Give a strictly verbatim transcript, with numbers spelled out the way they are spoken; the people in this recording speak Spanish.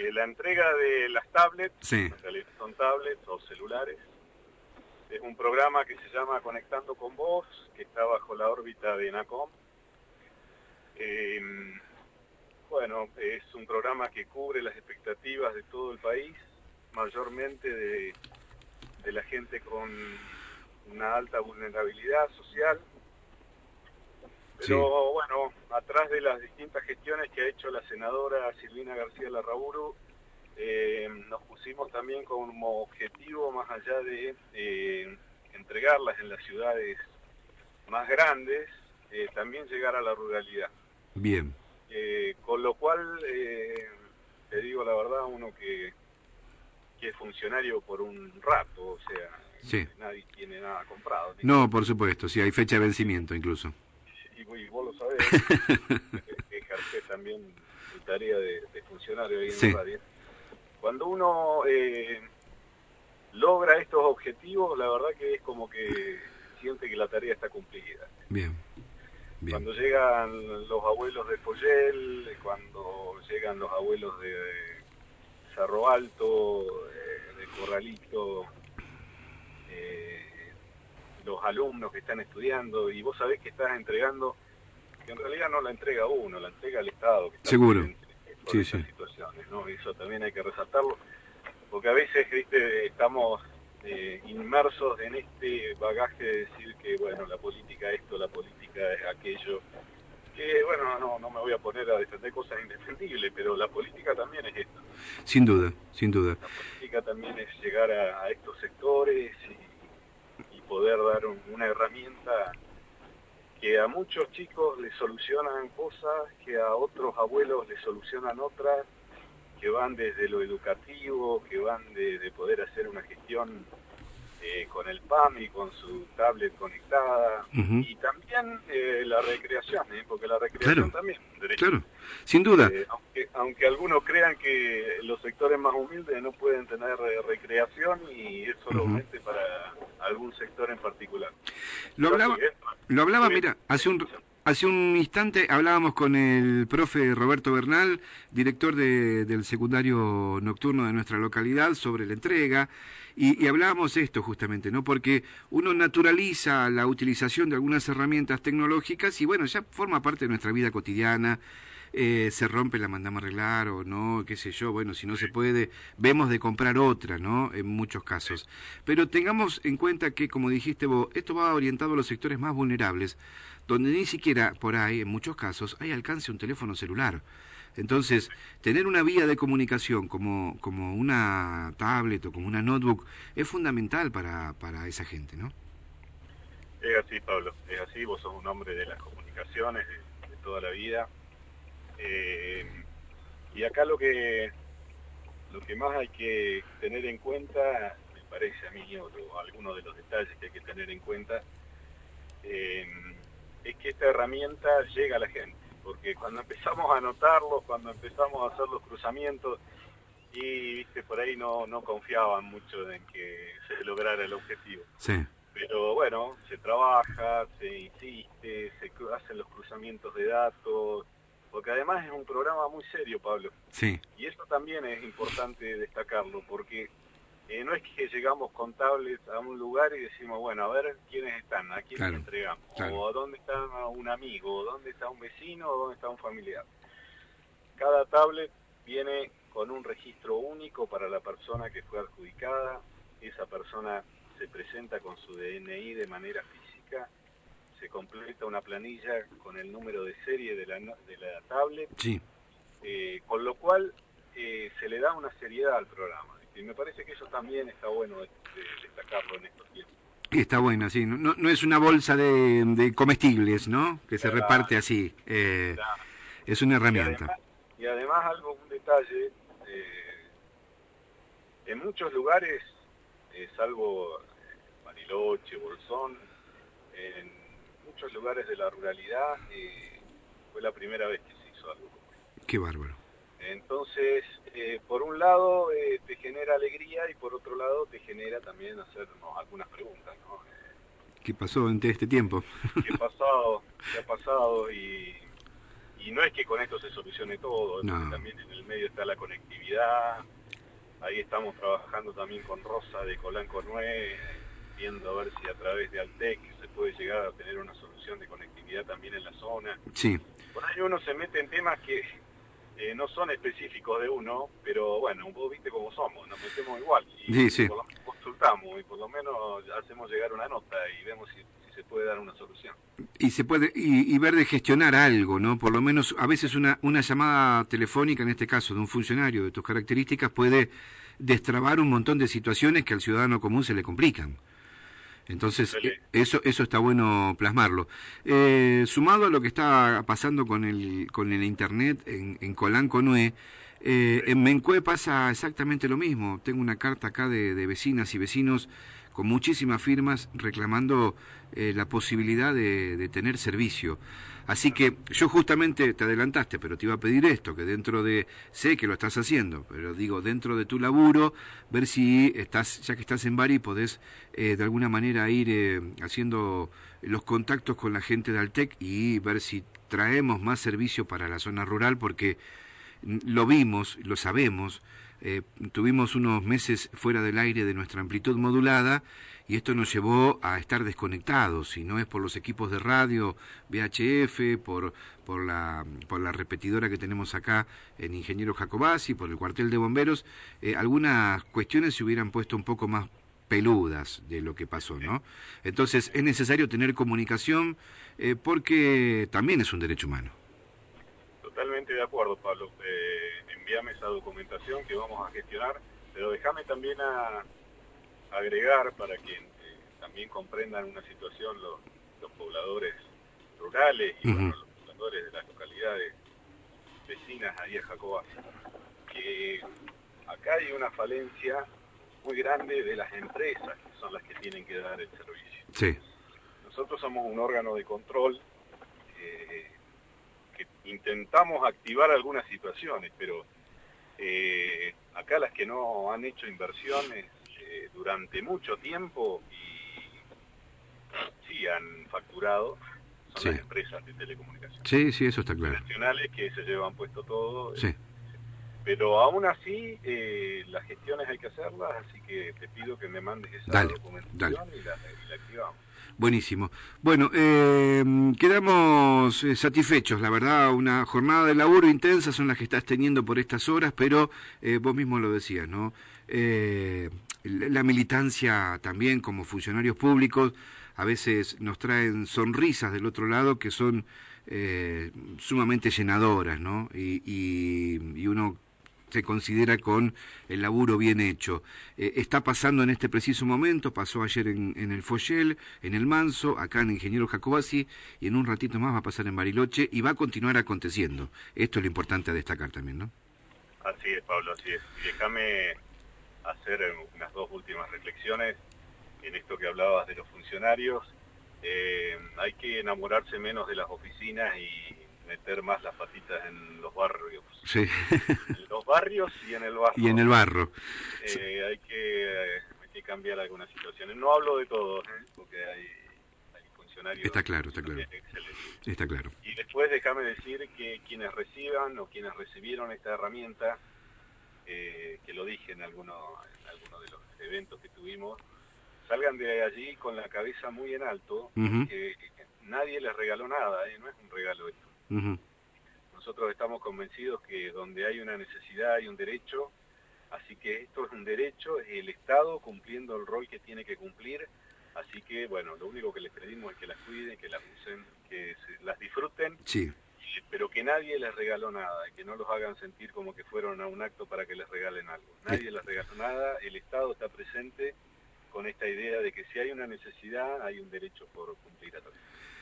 eh, la entrega de las tablets, sí. en realidad son tablets o celulares. Es un programa que se llama Conectando con Vos, que está bajo la órbita de ENACOM. Eh, bueno, es un programa que cubre las expectativas de todo el país, mayormente de, de la gente con una alta vulnerabilidad social. Pero Sí. bueno, atrás de las distintas gestiones que ha hecho la senadora Silvina García Larraburu, eh, nos pusimos también como objetivo, más allá de eh, entregarlas en las ciudades más grandes, eh, también llegar a la ruralidad. Bien. Eh, con lo cual, eh, te digo la verdad, uno que, que es funcionario por un rato, o sea, Sí. nadie tiene nada comprado. No, por supuesto, sí, hay fecha de vencimiento incluso. Y, y vos lo sabés, que ejercés también tu tarea de, de funcionario ahí en Sí. la radio. Cuando uno eh, logra estos objetivos, la verdad que es como que siente que la tarea está cumplida. Bien. Bien. Cuando llegan los abuelos de Poyel, cuando llegan los abuelos de Cerro Alto, eh, de Corralito, eh, los alumnos que están estudiando, y vos sabés que estás entregando, que en realidad no la entrega uno, la entrega el Estado, que está Seguro. presente por Sí, estas sí. situaciones, ¿no? Eso también hay que resaltarlo, porque a veces, viste, estamos eh, inmersos en este bagaje de decir que, bueno, la política esto, la política es aquello, que, bueno, no, no me voy a poner a defender cosas indefendibles, pero la política también es esto. Sin duda, sin duda. La política también es llegar a, a estos sectores y, y poder dar un, una herramienta que a muchos chicos les solucionan cosas, que a otros abuelos les solucionan otras, que van desde lo educativo, que van de, de poder hacer una gestión eh, con el P A M y con su tablet conectada, Uh-huh. y también eh, la recreación, ¿eh? Porque la recreación Claro, también es un derecho. claro, sin duda. Eh, aunque, aunque algunos crean que los sectores más humildes no pueden tener eh, recreación y es solamente uh-huh. para algún sector en particular. Lo Pero hablaba, sí, ¿eh? lo hablaba, mira, hace un... Hace un instante hablábamos con el profe Roberto Bernal, director de, del secundario nocturno de nuestra localidad, sobre la entrega, y, y hablábamos esto justamente, ¿no? Porque uno naturaliza la utilización de algunas herramientas tecnológicas y bueno, ya forma parte de nuestra vida cotidiana, eh, se rompe, la mandamos a arreglar o no, qué sé yo, bueno, si no se puede, vemos de comprar otra, ¿no? En muchos casos. Pero tengamos en cuenta que, como dijiste vos, esto va orientado a los sectores más vulnerables, donde ni siquiera por ahí, en muchos casos, hay alcance a un teléfono celular. Entonces, tener una vía de comunicación como, como una tablet o como una notebook es fundamental para, para esa gente, ¿no? Es así, Pablo, es así, vos sos un hombre de las comunicaciones, de, de toda la vida. Eh, y acá lo que, lo que más hay que tener en cuenta, me parece a mí, o, o algunos de los detalles que hay que tener en cuenta, eh, es que esta herramienta llega a la gente, porque cuando empezamos a anotarlos, cuando empezamos a hacer los cruzamientos, y viste, por ahí no, no confiaban mucho en que se lograra el objetivo. Sí. Pero bueno, se trabaja, se insiste, se hacen los cruzamientos de datos, porque además es un programa muy serio, Pablo. Sí. Y eso también es importante destacarlo, porque Eh, no es que llegamos con tablets a un lugar y decimos, bueno, a ver quiénes están, a quiénes Claro, entregamos, claro. o dónde está un amigo, o dónde está un vecino, o dónde está un familiar. Cada tablet viene con un registro único para la persona que fue adjudicada, esa persona se presenta con su D N I de manera física, se completa una planilla con el número de serie de la, de la tablet, sí. eh, con lo cual eh, se le da una seriedad al programa. Y me parece que eso también está bueno de, de destacarlo en estos tiempos. Está bueno, sí. No, no es una bolsa de, de comestibles, ¿no? Que se Claro, reparte así. Eh, claro. Es una herramienta. Y además, y además algo, un detalle, eh, en muchos lugares, eh, salvo Bariloche, Bolsón, en muchos lugares de la ruralidad, eh, fue la primera vez que se hizo algo como esto. Qué bárbaro. Entonces, eh, por un lado eh, te genera alegría y por otro lado te genera también hacernos algunas preguntas, ¿no? Eh, ¿Qué pasó en este tiempo? ¿Qué ha pasado? ¿Qué ha pasado? Y, y y no es que con esto se solucione todo, no. porque también en el medio está la conectividad. Ahí estamos trabajando también con Rosa de Colanco Nueve, viendo a ver si a través de Altec se puede llegar a tener una solución de conectividad también en la zona. Sí. Por ahí uno se mete en temas que eh, no son específicos de uno, pero bueno, vos viste cómo somos, nos metemos igual y, Sí, sí. y por lo menos consultamos y por lo menos hacemos llegar una nota y vemos si, si se puede dar una solución. Y se puede y, y ver de gestionar algo, ¿no? Por lo menos a veces una una llamada telefónica, en este caso de un funcionario de tus características, puede destrabar un montón de situaciones que al ciudadano común se le complican. Entonces, eh, eso eso está bueno plasmarlo. Eh, sumado a lo que está pasando con el con el internet en, en Colanco Nue, eh, en Mencue pasa exactamente lo mismo. Tengo una carta acá de, de vecinas y vecinos con muchísimas firmas reclamando eh, la posibilidad de, de tener servicio. Así que yo justamente te adelantaste, pero te iba a pedir esto, que dentro de, sé que lo estás haciendo, pero digo, dentro de tu laburo, ver si estás, ya que estás en Bari, podés eh, de alguna manera ir eh, haciendo los contactos con la gente de Altec y ver si traemos más servicio para la zona rural, porque lo vimos, lo sabemos, eh, tuvimos unos meses fuera del aire de nuestra amplitud modulada y esto nos llevó a estar desconectados, si no es por los equipos de radio, V H F, por por la por la repetidora que tenemos acá en Ingeniero Jacobasi, por el cuartel de bomberos, eh, algunas cuestiones se hubieran puesto un poco más peludas de lo que pasó, ¿no? Entonces es necesario tener comunicación eh, porque también es un derecho humano. Totalmente de acuerdo, Pablo. Eh, envíame esa documentación que vamos a gestionar, pero déjame también a, agregar para que eh, también comprendan una situación los, los pobladores rurales y uh-huh. bueno, los pobladores de las localidades vecinas ahí a Jacobasi, que acá hay una falencia muy grande de las empresas que son las que tienen que dar el servicio. Sí. Nosotros somos un órgano de control eh, que intentamos activar algunas situaciones, pero eh, acá las que no han hecho inversiones eh, durante mucho tiempo y sí han facturado son sí. las empresas de telecomunicaciones. Sí, sí, eso está claro. Nacionales que se llevan puesto todo. Sí. Eh, pero aún así eh, las gestiones hay que hacerlas, así que te pido que me mandes esa dale, documentación dale. Y, la, y la activamos. Buenísimo. Bueno, eh, quedamos eh, satisfechos, la verdad, una jornada de laburo intensa son las que estás teniendo por estas horas, pero eh, vos mismo lo decías, ¿no? Eh, la militancia también como funcionarios públicos a veces nos traen sonrisas del otro lado que son eh, sumamente llenadoras, ¿no? Y, y, y uno se considera con el laburo bien hecho. Eh, está pasando en este preciso momento, pasó ayer en, en el Foyel, en el Manso, acá en Ingeniero Jacobasi, y en un ratito más va a pasar en Bariloche y va a continuar aconteciendo. Esto es lo importante a destacar también, ¿no? Así es, Pablo, así es. Y déjame hacer unas dos últimas reflexiones en esto que hablabas de los funcionarios. Eh, hay que enamorarse menos de las oficinas y meter más las patitas en los barrios. Sí. En los barrios y en el barro. Y en el barro. Eh, sí. hay, que, eh, hay que cambiar algunas situaciones. No hablo de todos, ¿eh? Porque hay, hay funcionarios... Está claro, está claro. Excelentes. Está claro. Y después déjame decir que quienes reciban o quienes recibieron esta herramienta, eh, que lo dije en alguno, en alguno de los eventos que tuvimos, salgan de allí con la cabeza muy en alto, uh-huh. que nadie les regaló nada, ¿eh? No es un regalo esto. Uh-huh. Nosotros estamos convencidos que donde hay una necesidad hay un derecho, así que esto es un derecho, es el Estado cumpliendo el rol que tiene que cumplir, así que bueno, lo único que les pedimos es que las cuiden, que las usen, que se, las disfruten, sí. pero que nadie les regaló nada, que no los hagan sentir como que fueron a un acto para que les regalen algo. Nadie les regaló nada, el Estado está presente con esta idea de que si hay una necesidad hay un derecho por cumplir a todos.